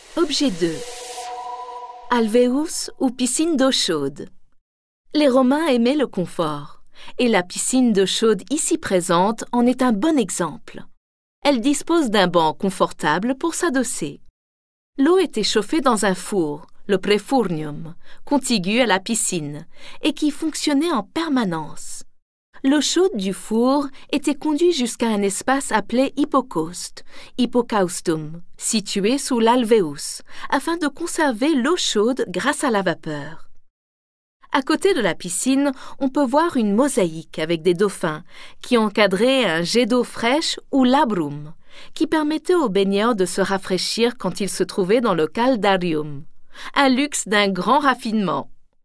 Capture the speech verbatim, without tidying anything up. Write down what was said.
Objet deux. Alvéus ou piscine d'eau chaude. Les Romains aimaient le confort, et la piscine d'eau chaude ici présente en est un bon exemple. Elle dispose d'un banc confortable pour s'adosser. L'eau était chauffée dans un four, le prefurnium, contigu à la piscine, et qui fonctionnait en permanence. L'eau chaude du four était conduite jusqu'à un espace appelé hypocauste, hypocaustum, situé sous l'alvéus, afin de conserver l'eau chaude grâce à la vapeur. À côté de la piscine, on peut voir une mosaïque avec des dauphins qui encadraient un jet d'eau fraîche ou labrum, qui permettait aux baigneurs de se rafraîchir quand ils se trouvaient dans le caldarium, un luxe d'un grand raffinement.